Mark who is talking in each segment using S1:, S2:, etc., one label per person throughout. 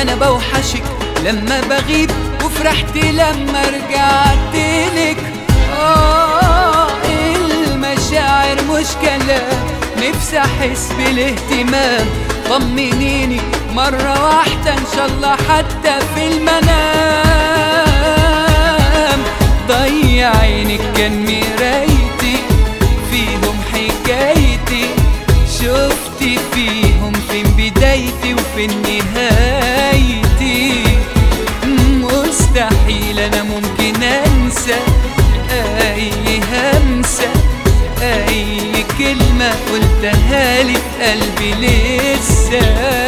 S1: انا بوحشك لما بغيب، وفرحت لما رجعتلك. المشاعر مش كلام، نفسي احس بالاهتمام. طمنيني مرة واحدة ان شاء الله حتى في المنام. ضيع عينك كان مرايتي، فيهم حكايتي، شفتي فيهم فين بدايتي وفين نهايتي. مستحيل انا ممكن انسى اي همسة، اي كلمة قلتها لي في قلبي لسه.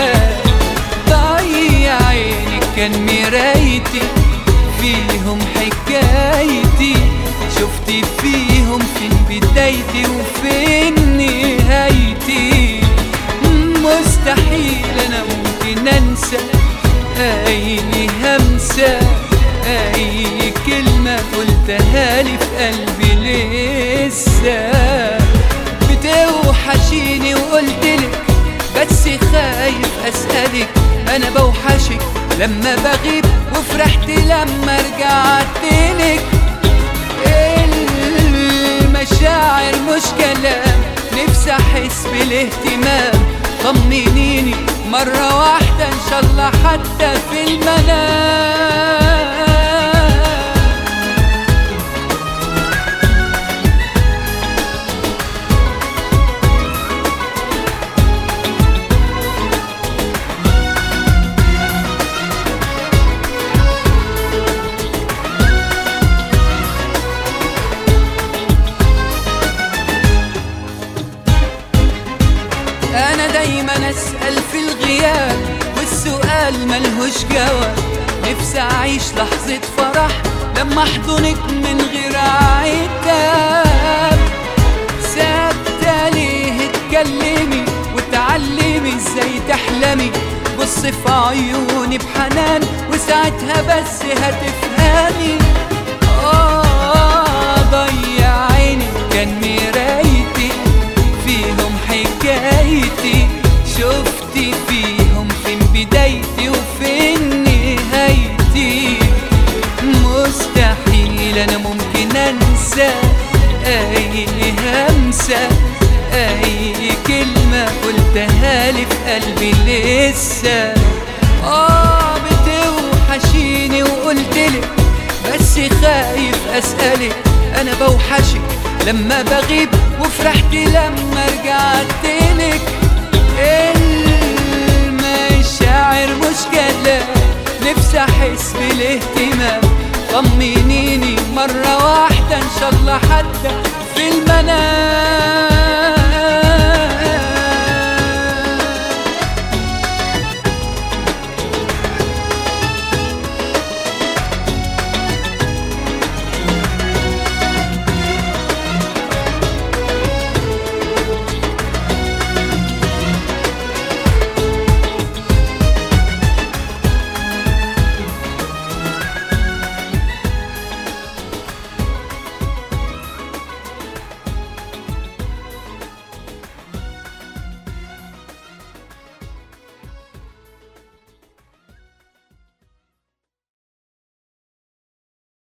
S1: ضيع عينك كان مرايتي، فيهم حكايتي، شفتي فيهم فين بدايتي وفين نهايتي. مستحيل انا ممكن انسى اي همسة، اي كلمة قلتها لي في قلبي لسه. بتوحشيني وقلتلك بس خايف اسألك، انا بوحشك لما بغيب، وفرحت لما رجعتلك. المشاعر مش كلام، نفسي احس بالاهتمام. طمنيني مرة واحدة ان شاء الله حتى في المنام. أنا دايما أسأل في الغياب، والسؤال ملهوش جواب. نفسي أعيش لحظة فرح لما أحضنك من غير عتاب. ثابتة ليه اتكلمي وتعلمي ازاي تحلمي، بص في عيوني بحنان وساعتها بس هتفهمي. ضيع عيني كان مرايتي، فيهم حكايتي، شفتي فيهم فين بدايتي وفين نهايتي. مستحيل انا ممكن انسى اي همسة، اي كلمة قلتها لي في قلبي لسه. بتوحشيني وقلتلك بس خايف اسألك، انا بوحشك لما بغيب، وفرحت لما رجعتلك. المشاعر مش كلام، نفسي احس بالاهتمام. طمنيني مرة واحدة ان شاء الله حتى في المنام.